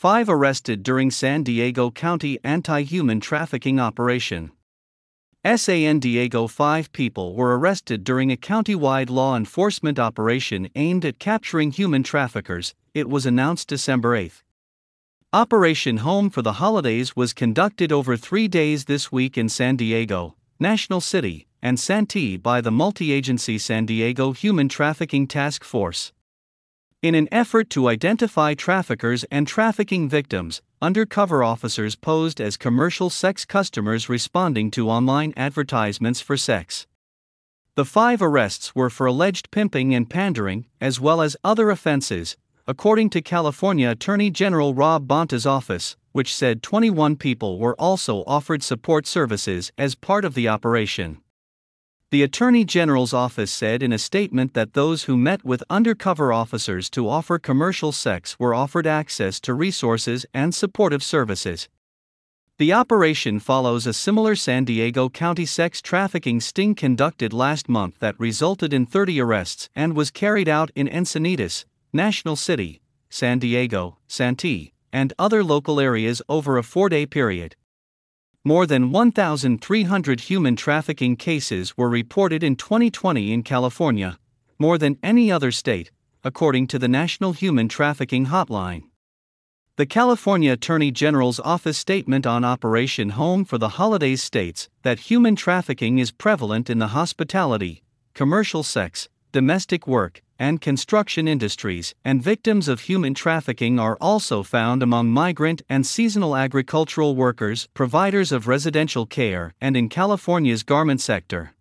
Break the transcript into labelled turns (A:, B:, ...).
A: 5 arrested during San Diego County anti-human trafficking operation. San Diego 5 people were arrested during a county-wide law enforcement operation aimed at capturing human traffickers, it was announced December 8. Operation Home for the Holidays was conducted over 3 days this week in San Diego, National City, and Santee by the multi-agency San Diego Human Trafficking Task Force. In an effort to identify traffickers and trafficking victims, undercover officers posed as commercial sex customers responding to online advertisements for sex. The 5 arrests were for alleged pimping and pandering, as well as other offenses, according to California Attorney General Rob Bonta's office, which said 21 people were also offered support services as part of the operation. The Attorney General's office said in a statement that those who met with undercover officers to offer commercial sex were offered access to resources and supportive services. The operation follows a similar San Diego County sex trafficking sting conducted last month that resulted in 30 arrests and was carried out in Encinitas, National City, San Diego, Santee, and other local areas over a 4-day period. More than 1,300 human trafficking cases were reported in 2020 in California, more than any other state, according to the National Human Trafficking Hotline. The California Attorney General's office statement on Operation Home for the Holidays states that human trafficking is prevalent in the hospitality, commercial sex, domestic work, and construction industries, and victims of human trafficking are also found among migrant and seasonal agricultural workers, providers of residential care, and in California's garment sector.